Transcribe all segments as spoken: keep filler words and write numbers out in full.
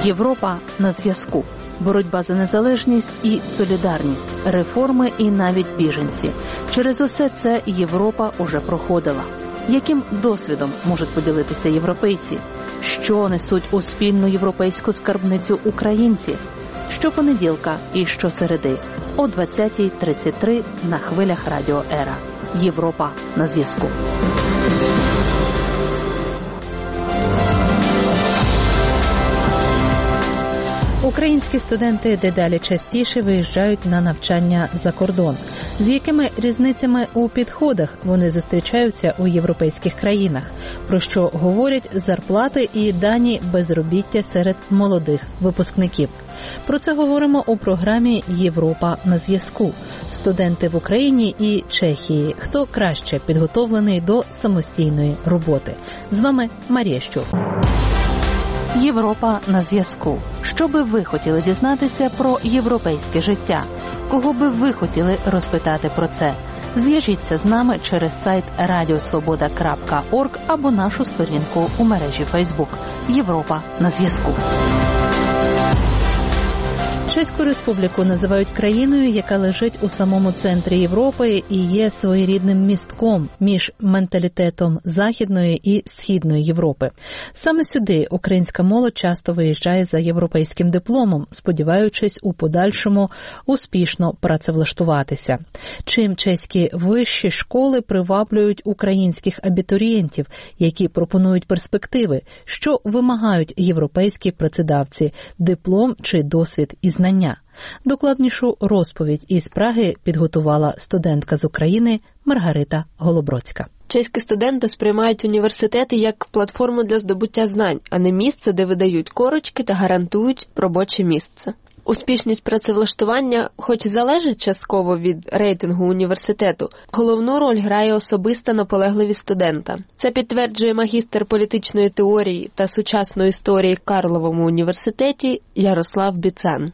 Європа на зв'язку. Боротьба за незалежність і солідарність, реформи і навіть біженці. Через усе це Європа уже проходила. Яким досвідом можуть поділитися європейці? Що несуть у спільну європейську скарбницю українці? Щопонеділка і щосереди о двадцятій тридцять три на хвилях Радіо Ера. Європа на зв'язку. Українські студенти дедалі частіше виїжджають на навчання за кордон. З якими різницями у підходах вони зустрічаються у європейських країнах? Про що говорять зарплати і дані безробіття серед молодих випускників? Про це говоримо у програмі «Європа на зв'язку». Студенти в Україні і Чехії. Хто краще підготовлений до самостійної роботи? З вами Марія Щур. Європа на зв'язку. Що би ви хотіли дізнатися про європейське життя? Кого би ви хотіли розпитати про це? Зв'яжіться з нами через сайт радіосвобода крапка орг або нашу сторінку у мережі Фейсбук. Європа на зв'язку. Чеську республіку називають країною, яка лежить у самому центрі Європи і є своєрідним містком між менталітетом Західної і Східної Європи. Саме сюди українська молодь часто виїжджає за європейським дипломом, сподіваючись у подальшому успішно працевлаштуватися. Чим чеські вищі школи приваблюють українських абітурієнтів, які пропонують перспективи, що вимагають європейські працедавці – диплом чи досвід і знання. Докладнішу розповідь із Праги підготувала студентка з України Маргарита Голобродська. Чеські студенти сприймають університети як платформу для здобуття знань, а не місце, де видають корочки та гарантують робоче місце. Успішність працевлаштування, хоч і залежить частково від рейтингу університету, головну роль грає особиста наполегливість студента. Це підтверджує магістр політичної теорії та сучасної історії в Карловому університеті Ярослав Біцан.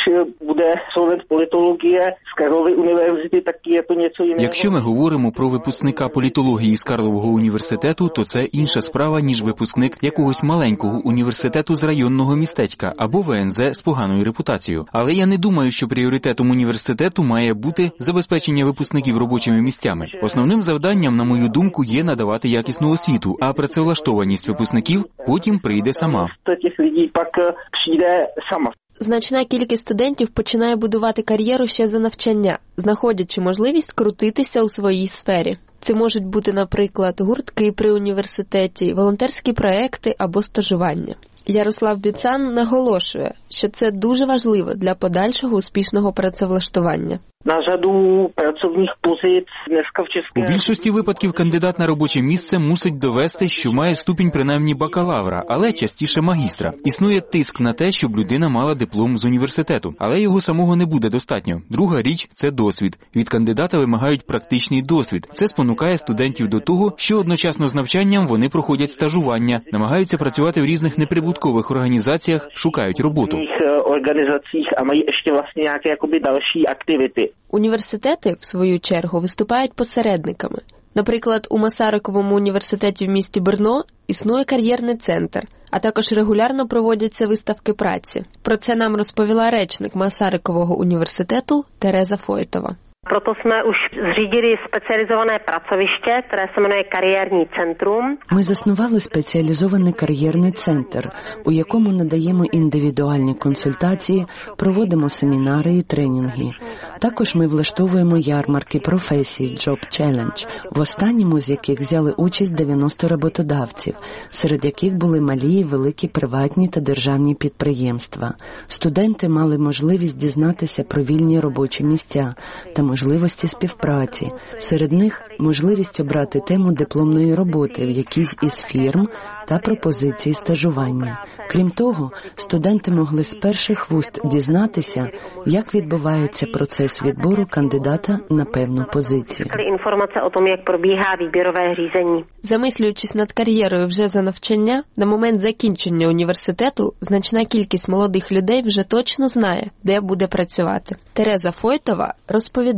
Буде студент політології з Карлової університету, так є то něco jiného. Якщо ми говоримо про випускника політології з Карлового університету, то це інша справа, ніж випускник якогось маленького університету з районного містечка або В Н З з поганою репутацією. Але я не думаю, що пріоритетом університету має бути забезпечення випускників робочими місцями. Основним завданням, на мою думку, є надавати якісну освіту, а працевлаштованість випускників потім прийде сама. Тих людей пак прийде сама. Значна кількість студентів починає будувати кар'єру ще за навчання, знаходячи можливість крутитися у своїй сфері. Це можуть бути, наприклад, гуртки при університеті, волонтерські проекти або стажування. Ярослав Біцан наголошує, що це дуже важливо для подальшого успішного працевлаштування. На ряду працівних позицій днеска в Чеській. У більшості випадків кандидат на робоче місце мусить довести, що має ступінь принаймні бакалавра, але частіше магістра. Існує тиск на те, щоб людина мала диплом з університету, але його самого не буде достатньо. Друга річ – це досвід. Від кандидата вимагають практичний досвід. Це спонукає студентів до того, що одночасно з навчанням вони проходять стажування, намагаються працювати в різних неприбуткових організаціях, шукають роботу. Організаціях, а мають ще власне які якоби далі активити. Університети, в свою чергу, виступають посередниками. Наприклад, у Масариковому університеті в місті Брно існує кар'єрний центр, а також регулярно проводяться виставки праці. Про це нам розповіла речник Масарикового університету Тереза Фойтова. Proto jsme už zřídili specializované pracoviště, které se jmenuje Kariérní centrum. Ми заснували спеціалізований кар'єрний центр, у якому надаємо індивідуальні консультації, проводимо семінари і тренінги. Також ми влаштовуємо ярмарки професій Job Challenge, в останньому з яких взяли участь дев'яносто роботодавців, серед яких були малі і великі приватні та державні підприємства. Студенти мали можливість дізнатися про вільні робочі місця та можливості співпраці. Серед них можливість обрати тему дипломної роботи в якійсь із фірм та пропозиції стажування. Крім того, студенти могли з перших вуст дізнатися, як відбувається процес відбору кандидата на певну позицію. Інформація о том, як пробігає відбірове рішення. Замислюючись над кар'єрою вже за навчання, на момент закінчення університету значна кількість молодих людей вже точно знає, де буде працювати. Тереза Фойтова розповідає.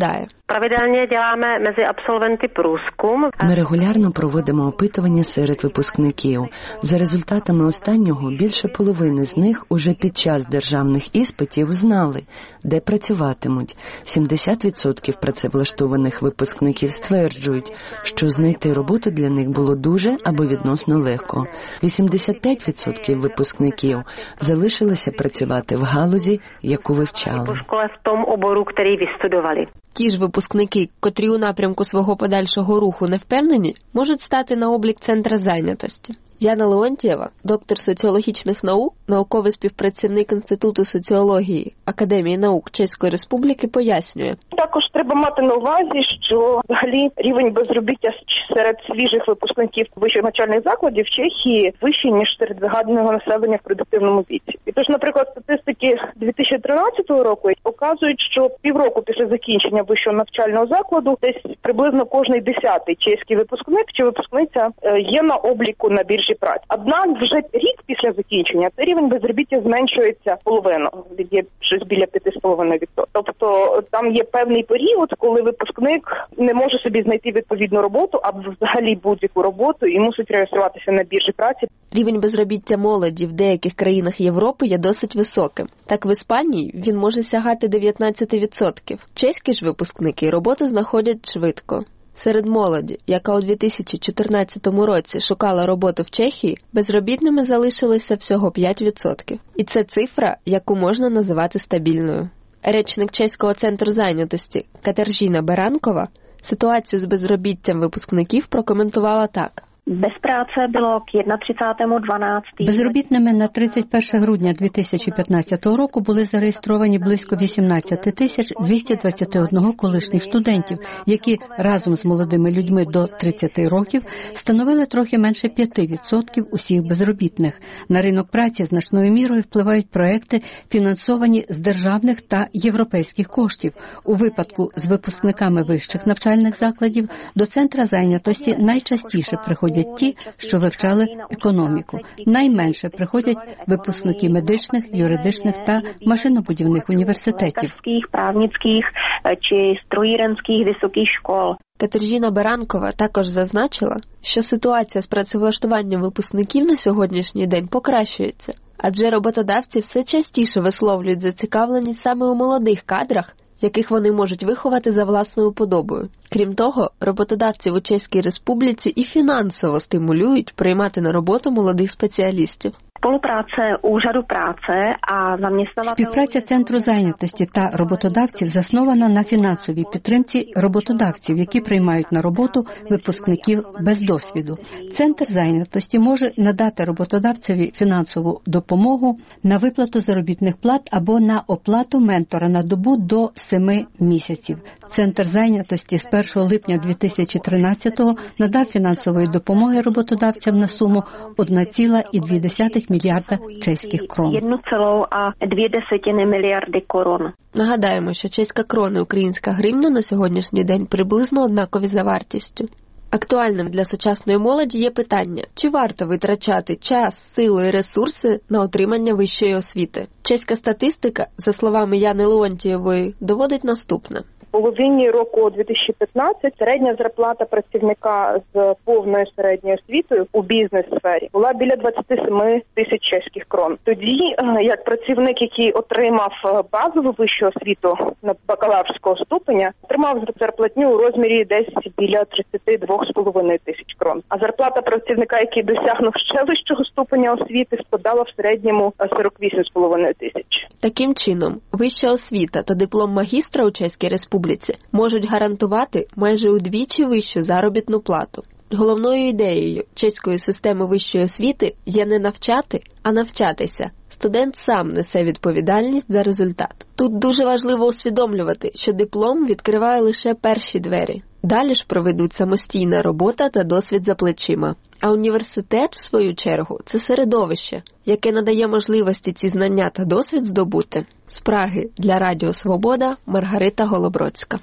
Pravidelně děláme mezi absolventy průzkum. Ми регулярно проводимо опитування серед випускників. За результатами останнього, більше половини з них уже під час державних іспитів знали, де працюватимуть. сімдесят відсотків працевлаштованих випускників стверджують, що знайти роботу для них було дуже або відносно легко. вісімдесят п'ять відсотків випускників залишилися працювати в галузі, яку вивчали. Po škole v tom oboru, který vystudovali. Ті ж випускники, котрі у напрямку свого подальшого руху не впевнені, можуть стати на облік Центра зайнятості. Яна Леонтієва, доктор соціологічних наук, науковий співпрацівник Інституту соціології Академії наук Чеської Республіки, пояснює. Також треба мати на увазі, що взагалі рівень безробіття серед свіжих випускників вищих навчальних закладів в Чехії вищий, ніж серед загального населення в продуктивному віці. І тож, наприклад, статистики дві тисячі тринадцятого року показують, що півроку після закінчення вищого навчального закладу десь приблизно кожний десятий чеський випускник чи випускниця є на обліку на біржі праці. Однак вже рік після закінчення цей рівень безробіття зменшується половину, є щось біля п'ять з половиною відсотків. Тобто там є певний період, коли випускник не може собі знайти відповідну роботу або взагалі будь-яку роботу і мусить реєструватися на біржі праці. Рівень безробіття молоді в деяких країнах Європи є досить високим. Так в Іспанії він може сягати дев'ятнадцять відсотків. Чеські ж випускники роботу знаходять швидко. Серед молоді, яка у дві тисячі чотирнадцятому році шукала роботу в Чехії, безробітними залишилося всього п'ять відсотків. І це цифра, яку можна називати стабільною. Речник Чеського центру зайнятості Катержіна Беранкова ситуацію з безробіттям випускників прокоментувала так. Без праці було к тридцятому дванадцятому. Безробітними на тридцять перше грудня дві тисячі п'ятнадцятого року були зареєстровані близько вісімнадцять тисяч двісті двадцять один колишніх студентів, які разом з молодими людьми до тридцяти років становили трохи менше п'ять відсотків усіх безробітних. На ринок праці значною мірою впливають проекти, фінансовані з державних та європейських коштів. У випадку з випускниками вищих навчальних закладів до центра зайнятості найчастіше приходять ті, що вивчали економіку. Найменше приходять випускники медичних, юридичних та машинобудівних університетів. Правницьких чи строїренських високих школ. Катержіна Беранкова також зазначила, що ситуація з працевлаштуванням випускників на сьогоднішній день покращується, адже роботодавці все частіше висловлюють зацікавленість саме у молодих кадрах, яких вони можуть виховати за власною подобою. Крім того, роботодавці у Чеській Республіці і фінансово стимулюють приймати на роботу молодих спеціалістів. Співпраця Úřadu práce а zaměstnavatelů... Співпраця Центру зайнятості та роботодавців заснована на фінансовій підтримці роботодавців, які приймають на роботу випускників без досвіду. Центр зайнятості може надати роботодавцеві фінансову допомогу на виплату заробітних плат або на оплату ментора на добу до семи місяців. Центр зайнятості з першого липня дві тисячі тринадцятого надав фінансової допомоги роботодавцям на суму одна ціла дві десятих мільярда чеських крон. одна ціла дві десятих мільярди корон. Нагадаємо, що чеська крона і українська гривня на сьогоднішній день приблизно однакові за вартістю. Актуальним для сучасної молоді є питання, чи варто витрачати час, силу і ресурси на отримання вищої освіти. Чеська статистика, за словами Яни Леонтієвої, доводить наступне. В половині року дві тисячі п'ятнадцятого середня зарплата працівника з повною середньою освітою у бізнес-сфері була біля двадцять сім тисяч чеських крон. Тоді, як працівник, який отримав базову вищу освіту на бакалаврського ступеня, отримав зарплатню у розмірі десь біля тридцять два з половиною тисяч крон. А зарплата працівника, який досягнув ще вищого ступеня освіти, складала в середньому сорок вісім з половиною тисяч. Таким чином, вища освіта та диплом магістра у Чеській Республіці можуть гарантувати майже удвічі вищу заробітну плату. Головною ідеєю чеської системи вищої освіти є не навчати, а навчатися. Студент сам несе відповідальність за результат. Тут дуже важливо усвідомлювати, що диплом відкриває лише перші двері. Далі ж проведуть самостійна робота та досвід за плечима. А університет, в свою чергу, це середовище, яке надає можливості ці знання та досвід здобути. З Праги для Радіо Свобода Маргарита Голобродська.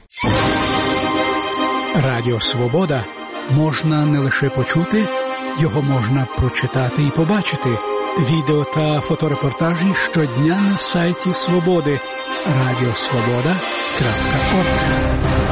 Радіо Свобода можна не лише почути, його можна прочитати і побачити. Відео та фоторепортажі щодня на сайті Свободи. Радіо Свобода крапка орг.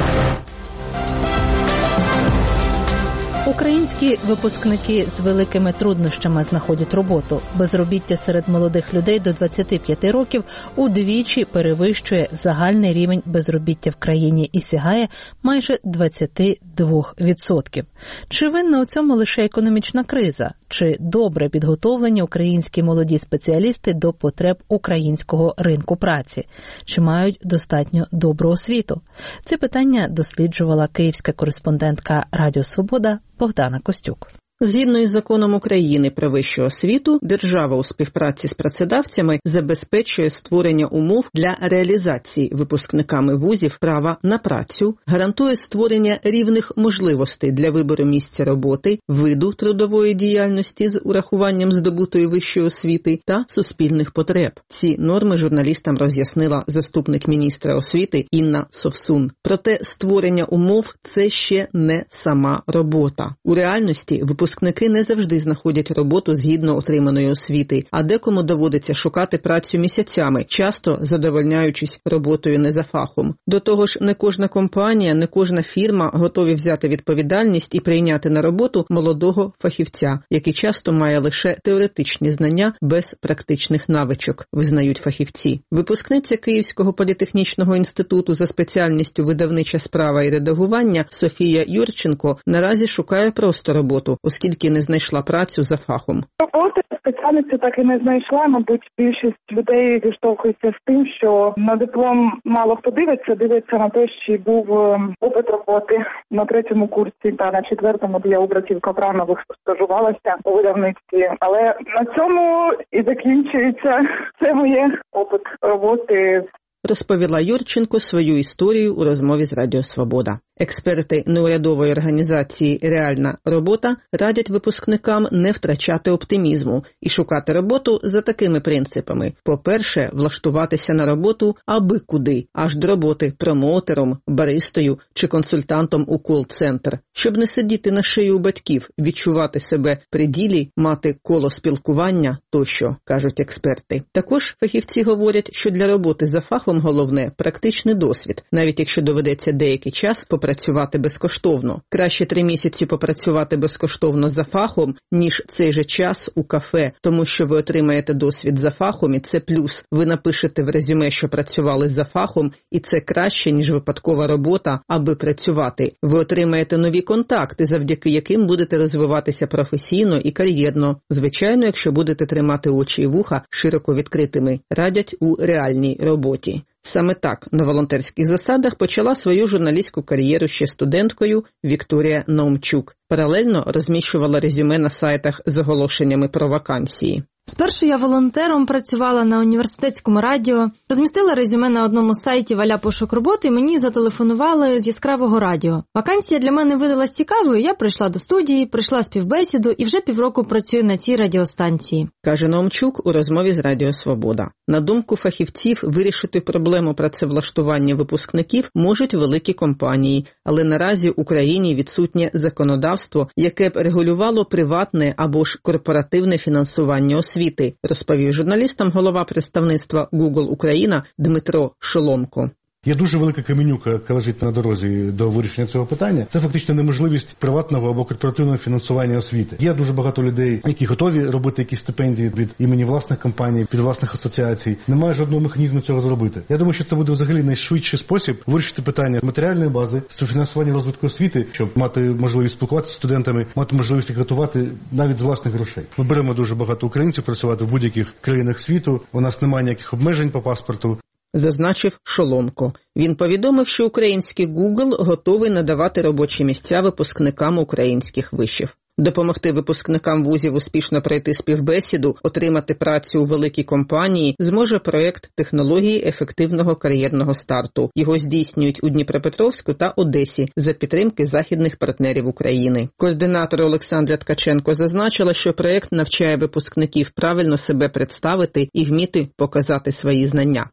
Українські випускники з великими труднощами знаходять роботу. Безробіття серед молодих людей до двадцяти п'яти років удвічі перевищує загальний рівень безробіття в країні і сягає майже двадцять два відсотки. Чи винна у цьому лише економічна криза? Чи добре підготовлені українські молоді спеціалісти до потреб українського ринку праці? Чи мають достатньо добру освіту? Це питання досліджувала київська кореспондентка Радіо Свобода Богдана Костюк. Згідно із законом України про вищу освіту, держава у співпраці з працедавцями забезпечує створення умов для реалізації випускниками вузів права на працю, гарантує створення рівних можливостей для вибору місця роботи, виду трудової діяльності з урахуванням здобутої вищої освіти та суспільних потреб. Ці норми журналістам роз'яснила заступник міністра освіти Інна Совсун. Проте створення умов – це ще не сама робота. У реальності випускники Випускники не завжди знаходять роботу згідно отриманої освіти, а декому доводиться шукати працю місяцями, часто задовольняючись роботою не за фахом. До того ж, не кожна компанія, не кожна фірма готові взяти відповідальність і прийняти на роботу молодого фахівця, який часто має лише теоретичні знання без практичних навичок, визнають фахівці. Випускниця Київського політехнічного інституту за спеціальністю видавнича справа і редагування Софія Юрченко наразі шукає просто роботу, оскільки не знайшла працю за фахом. Роботи спеціальності так і не знайшла. Мабуть, більшість людей зіштовхується з тим, що на диплом мало хто дивиться, дивиться на те, що був опит роботи на третьому курсі та на четвертому, де я у братів Капранових стажувалася у видавництві. Але на цьому і закінчується це моє опит роботи. Розповіла Юрченко свою історію у розмові з Радіо Свобода. Експерти неурядової організації «Реальна робота» радять випускникам не втрачати оптимізму і шукати роботу за такими принципами. По-перше, влаштуватися на роботу аби куди, аж до роботи промоутером, баристою чи консультантом у кол-центр. Щоб не сидіти на шиї у батьків, відчувати себе при ділі, мати коло спілкування тощо, кажуть експерти. Також фахівці говорять, що для роботи за фахом головне – практичний досвід, навіть якщо доведеться деякий час попрацювати безкоштовно. Краще три місяці попрацювати безкоштовно за фахом, ніж цей же час у кафе, тому що ви отримаєте досвід за фахом, і це плюс. Ви напишете в резюме, що працювали за фахом, і це краще, ніж випадкова робота, аби працювати. Ви отримаєте нові контакти, завдяки яким будете розвиватися професійно і кар'єрно. Звичайно, якщо будете тримати очі і вуха широко відкритими, радять у реальній роботі. Саме так на волонтерських засадах почала свою журналістську кар'єру ще студенткою Вікторія Наумчук. Паралельно розміщувала резюме на сайтах з оголошеннями про вакансії. Спершу я волонтером працювала на університетському радіо, розмістила резюме на одному сайті «Валя пошук роботи», мені зателефонували з яскравого радіо. Вакансія для мене видалась цікавою, я прийшла до студії, прийшла співбесіду і вже півроку працюю на цій радіостанції. Каже Наумчук у розмові з Радіо Свобода. На думку фахівців, вирішити проблему працевлаштування випускників можуть великі компанії, але наразі в Україні відсутнє законодавство, яке б регулювало приватне або ж корпоративне фінансування освіти, розповів журналістам голова представництва Google Україна Дмитро Шоломко. Є дуже велика каменюка, яка лежить на дорозі до вирішення цього питання. Це фактично неможливість приватного або корпоративного фінансування освіти. Є дуже багато людей, які готові робити якісь стипендії від імені власних компаній, від власних асоціацій. Немає жодного механізму цього зробити. Я думаю, що це буде взагалі найшвидший спосіб вирішити питання матеріальної бази, фінансування розвитку освіти, щоб мати можливість спілкуватися з студентами, мати можливість їх готувати навіть з власних грошей. Ми беремо дуже багато українців працювати в будь-яких країнах світу. У нас немає ніяких обмежень по паспорту. Зазначив Шоломко. Він повідомив, що український Google готовий надавати робочі місця випускникам українських вишів. Допомогти випускникам вузів успішно пройти співбесіду, отримати працю у великій компанії зможе проєкт технології ефективного кар'єрного старту. Його здійснюють у Дніпропетровську та Одесі за підтримки західних партнерів України. Координатор Олександра Ткаченко зазначила, що проєкт навчає випускників правильно себе представити і вміти показати свої знання.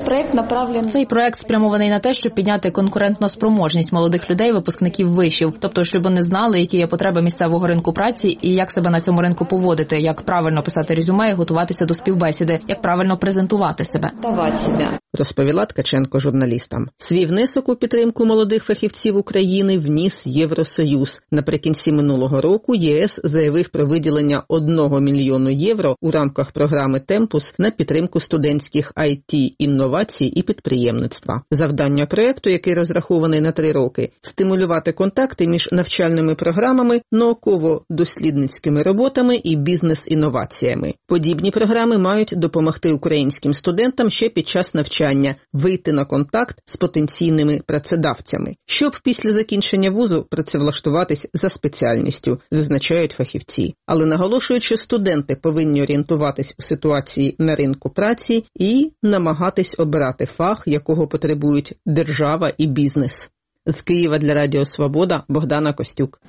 Цей проект спрямований на те, щоб підняти конкурентну спроможність молодих людей, випускників вишів. Тобто, щоб вони знали, які є потреби місцевого ринку праці і як себе на цьому ринку поводити, як правильно писати резюме і готуватися до співбесіди, як правильно презентувати себе. розповіла Ткаченко журналістам. Свій внесок у підтримку молодих фахівців України вніс Євросоюз. Наприкінці минулого року ЄС заявив про виділення одного мільйону євро у рамках програми «Темпус» на підтримку студентських ай ті-інновацій і підприємництва. Завдання проєкту, який розрахований на три роки – стимулювати контакти між навчальними програмами, науково-дослідницькими роботами і бізнес-інноваціями. Подібні програми мають допомогти українським студентам ще під час навчання вийти на контакт з потенційними працедавцями, щоб після закінчення вузу працевлаштуватись за спеціальністю, зазначають фахівці. Але наголошують, що студенти повинні орієнтуватись у ситуації на ринку праці і намагатись обирати фах, якого потребують держава і бізнес. З Києва для Радіо Свобода Богдана Костюк.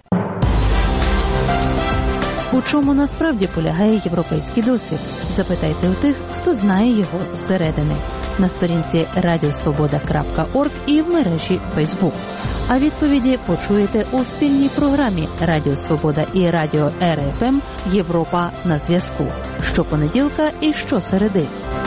У чому насправді полягає європейський досвід? Запитайте у тих, хто знає його зсередини. На сторінці радіосвобода крапка орг і в мережі Фейсбук. А відповіді почуєте у спільній програмі Радіо Свобода і Радіо ер еф ем «Європа на зв'язку». Щопонеділка і щосереди.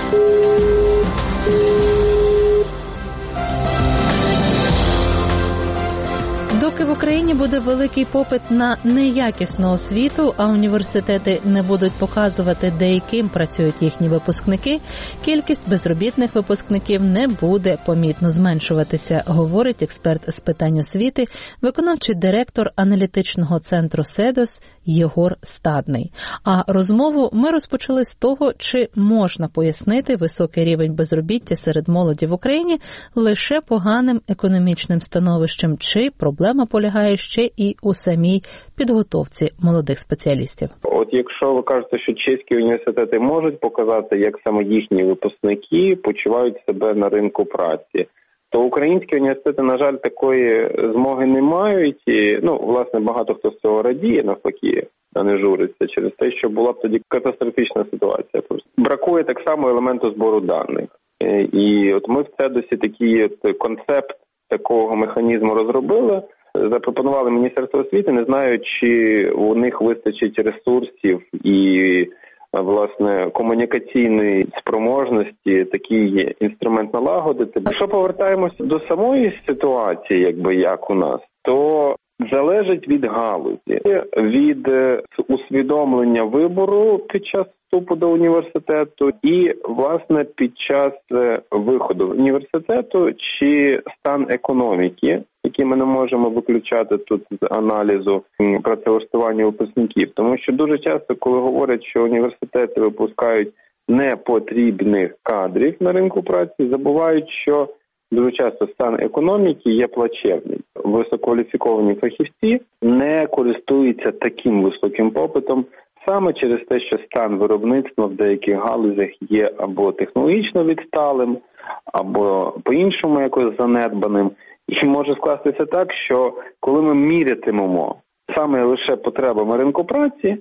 Доки в Україні буде великий попит на неякісну освіту, а університети не будуть показувати, де і ким працюють їхні випускники, кількість безробітних випускників не буде помітно зменшуватися, говорить експерт з питань освіти, виконавчий директор аналітичного центру «Седос» Єгор Стадний. А розмову ми розпочали з того, чи можна пояснити високий рівень безробіття серед молоді в Україні лише поганим економічним становищем, чи проблема полягає ще і у самій підготовці молодих спеціалістів. От якщо ви кажете, що чеські університети можуть показати, як саме їхні випускники почувають себе на ринку праці, то українські університети, на жаль, такої змоги не мають. І, ну, власне, багато хто з цього радіє, навпаки, а не журиться через те, що була б тоді катастрофічна ситуація. Просто бракує так само елементу збору даних. І от ми в Седосі такий концепт такого механізму розробили, запропонували Міністерство освіти, не знаю, чи у них вистачить ресурсів і, власне, комунікаційної спроможності такий інструмент налагодити. Якщо повертаємося до самої ситуації, якби як у нас, то залежить від галузі, від усвідомлення вибору під час вступу до університету і, власне, під час виходу з університету, чи стан економіки, який ми не можемо виключати тут з аналізу працевлаштування випускників. Тому що дуже часто, коли говорять, що університети випускають непотрібних кадрів на ринку праці, забувають, що дуже часто стан економіки є плачевний. Висококваліфіковані фахівці не користуються таким високим попитом саме через те, що стан виробництва в деяких галузях є або технологічно відсталим, або по-іншому якось занедбаним. І може скластися так, що коли ми мірятимемо саме лише потребами ринку праці,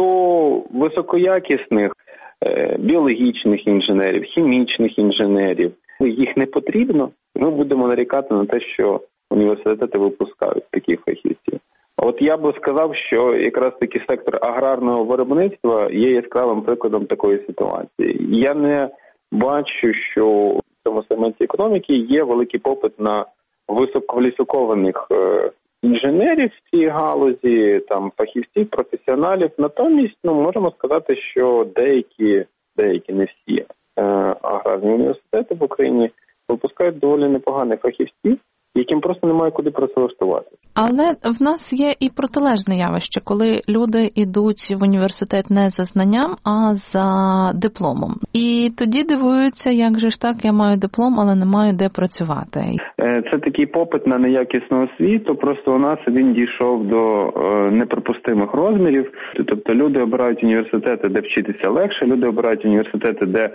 то високоякісних е, біологічних інженерів, хімічних інженерів, їх не потрібно, ми будемо нарікати на те, що університети випускають таких фахівців. От я би сказав, що якраз таки сектор аграрного виробництва є яскравим прикладом такої ситуації. Я не бачу, що в цьому сегменті економіки є великий попит на висококваліфікованих е, інженерів в цій галузі, там фахівців, професіоналів. Натомість, ну, можемо сказати, що деякі, деякі не всі е, аграрні університети в Україні випускають доволі непоганих фахівців, яким просто немає куди працевлаштувати. Але в нас є і протилежне явище, коли люди йдуть в університет не за знанням, а за дипломом. І тоді дивуються, як же ж так, я маю диплом, але не маю де працювати. Це такий попит на неякісну освіту, просто у нас він дійшов до неприпустимих розмірів. Тобто люди обирають університети, де вчитися легше, люди обирають університети, де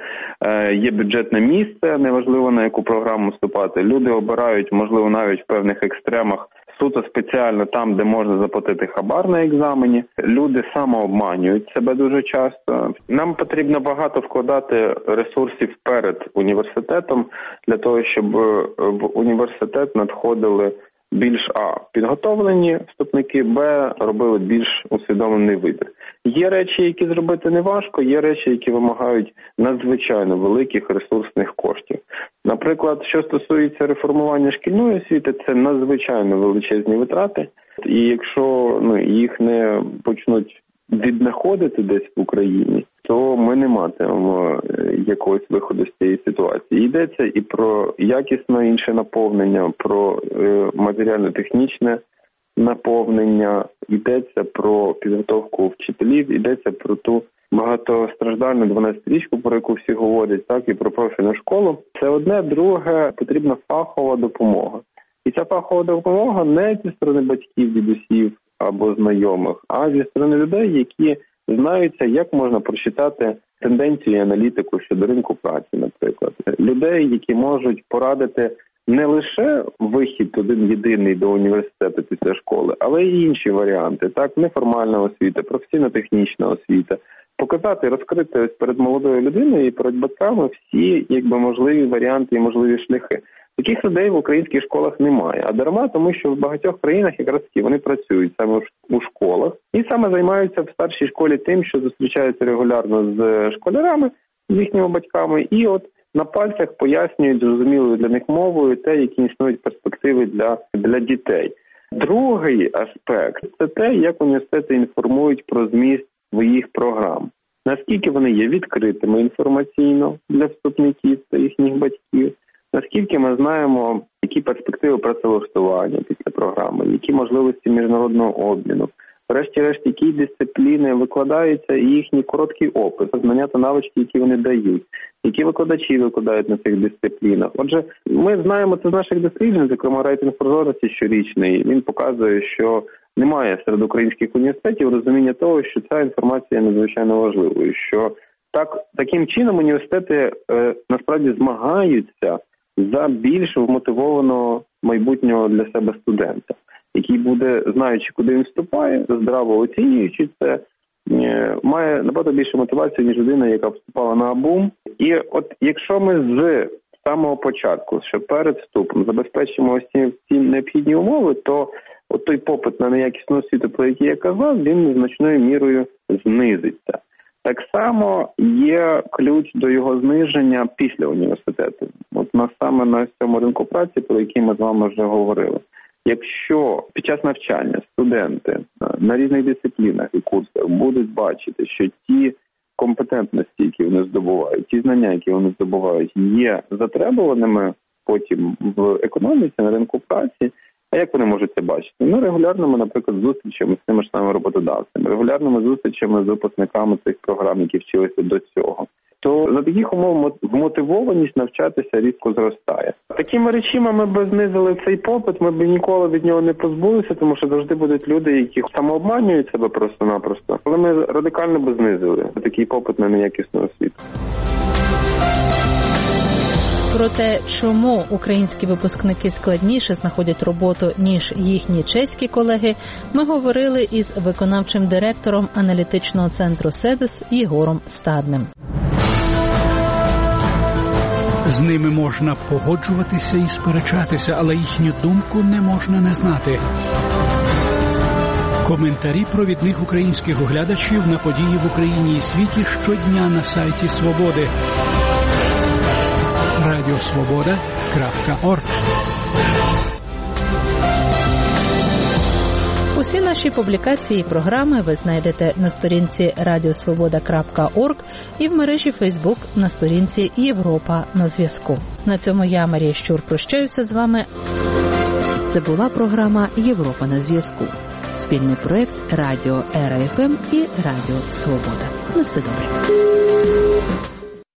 є бюджетне місце, неважливо на яку програму вступати. Люди обирають, можливо, навіть в певних екстремах, суто спеціально там, де можна заплатити хабар на екзамені. Люди самообманюють себе дуже часто. Нам потрібно багато вкладати ресурсів перед університетом для того, щоб в університет надходили більш а підготовлені вступники, б робили більш усвідомлений вибір. Є речі, які зробити не важко, є речі, які вимагають надзвичайно великих ресурсних коштів. Наприклад, що стосується реформування шкільної освіти, це надзвичайно величезні витрати, і якщо ну, їх не почнуть віднаходити десь в Україні, то ми не матимемо якогось виходу з цієї ситуації. Йдеться і про якісне інше наповнення, про е, матеріально-технічне наповнення, йдеться про підготовку вчителів, йдеться про ту багатостраждальну дванадцятирічку, про яку всі говорять, так, і про профільну школу. Це одне, друге, потрібна фахова допомога. І ця фахова допомога не зі сторони батьків, дідусів або знайомих, а зі сторони людей, які знаються, як можна прочитати тенденцію і аналітику щодо ринку праці, наприклад. Людей, які можуть порадити не лише вихід один єдиний до університету після школи, але й інші варіанти, так, неформальна освіта, професійно-технічна освіта. Показати, розкрити ось перед молодою людиною і перед батьками всі, якби, можливі варіанти і можливі шляхи. Таких людей в українських школах немає. А дарма, тому що в багатьох країнах якраз таки вони працюють саме у школах і саме займаються в старшій школі тим, що зустрічаються регулярно з школярами, з їхніми батьками, і от на пальцях пояснюють зрозумілою для них мовою те, які існують перспективи для, для дітей. Другий аспект – це те, як університети інформують про зміст своїх програм. Наскільки вони є відкритими інформаційно для вступників та їхніх батьків, наскільки ми знаємо, які перспективи працевлаштування після програми, які можливості міжнародного обміну, врешті-решт, які дисципліни викладаються і їхній короткий опис, знання та навички, які вони дають, які викладачі викладають на цих дисциплінах. Отже, ми знаємо це з наших досліджень, зокрема рейтинг прозорості щорічний, він показує, що немає серед українських університетів розуміння того, що ця інформація є надзвичайно важливою, що так, таким чином університети е, насправді змагаються за більш вмотивованого майбутнього для себе студента, який буде, знаючи, куди він вступає, здраво оцінюючи це, е, має набагато більше мотивації, ніж людина, яка вступала на АБУМ. І от якщо ми з самого початку, що перед вступом забезпечимо ось ці, ці необхідні умови, то от той попит на неякісну освіту, про який я казав, він значною мірою знизиться. Так само є ключ до його зниження після університету. От на саме на цьому ринку праці, про який ми з вами вже говорили. Якщо під час навчання студенти на різних дисциплінах і курсах будуть бачити, що ті компетентності, які вони здобувають, ті знання, які вони здобувають, є затребуваними потім в економіці, на ринку праці, а як вони можуть це бачити? Ну, регулярними, наприклад, зустрічами з тими ж самими роботодавцями, регулярними зустрічами з випускниками цих програм, які вчилися до цього. То за таких умов вмотивованість навчатися різко зростає. Такими речами ми б знизили цей попит, ми б ніколи від нього не позбулися, тому що завжди будуть люди, які самообманюють себе просто-напросто. Але ми радикально б знизили такий попит на неякісну освіту. Про те, чому українські випускники складніше знаходять роботу, ніж їхні чеські колеги, ми говорили із виконавчим директором аналітичного центру «Седес» Єгором Стадним. З ними можна погоджуватися і сперечатися, але їхню думку не можна не знати. Коментарі провідних українських оглядачів на події в Україні і світі щодня на сайті «Свободи». радіо свобода крапка орг. Усі наші публікації і програми ви знайдете на сторінці радіо свобода крапка орг і в мережі Фейсбук на сторінці Європа на зв'язку. На цьому я, Марія Щур, прощаюся з вами. Це була програма «Європа на зв'язку». Спільний проект Радіо Ера еф ем і Радіо Свобода. На все добре.